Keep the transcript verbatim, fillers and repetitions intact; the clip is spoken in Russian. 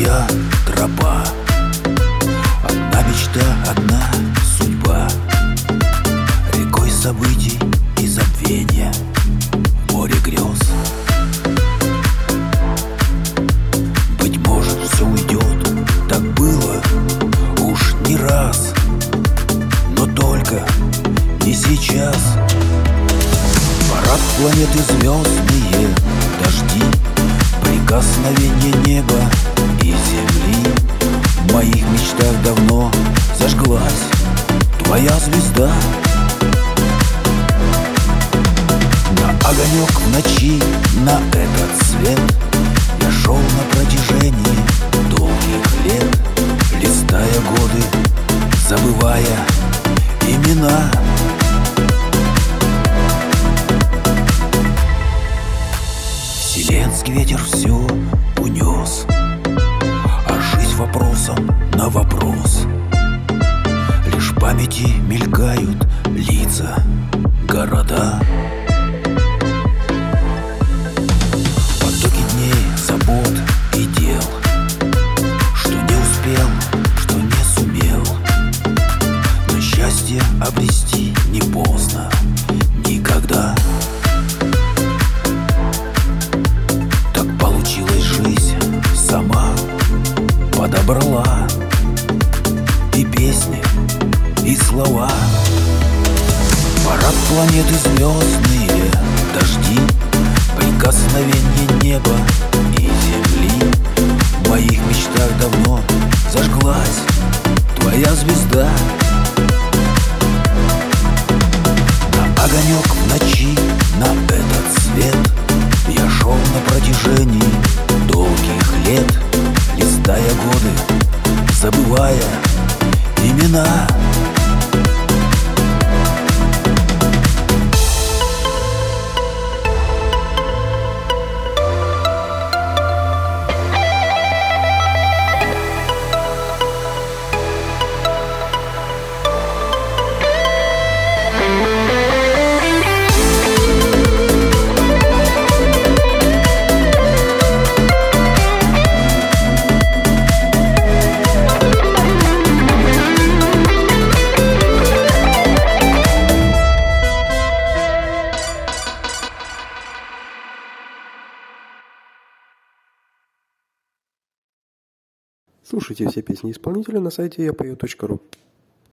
моя тропа. Одна мечта, одна судьба. Рекой событий и забвения, море грез. Быть может, все уйдет, так было уж не раз, но только не сейчас. Парад планеты, звездные дожди, прикосновение неба и земли. В моих мечтах давно зажглась твоя звезда. На огонек в ночи, на этот свет я шел на протяжении долгих лет, листая годы, забывая имена. Вселенский ветер все унес, а жизнь вопросом на вопрос. Лишь в памяти мелькают лица, города. Потоки дней, забот и дел, что не успел, что не сумел. Но счастье обрести не поздно никогда. Жизнь сама подобрала и песни, и слова. Парад планеты, звездные дожди, прикосновение неба и земли. В моих мечтах давно зажглась твоя звезда. На огонек в ночи, на этот свет я шел на протяжении долгих лет, листая годы, забывая имена. Слушайте все песни исполнителя на сайте я пою точка ру.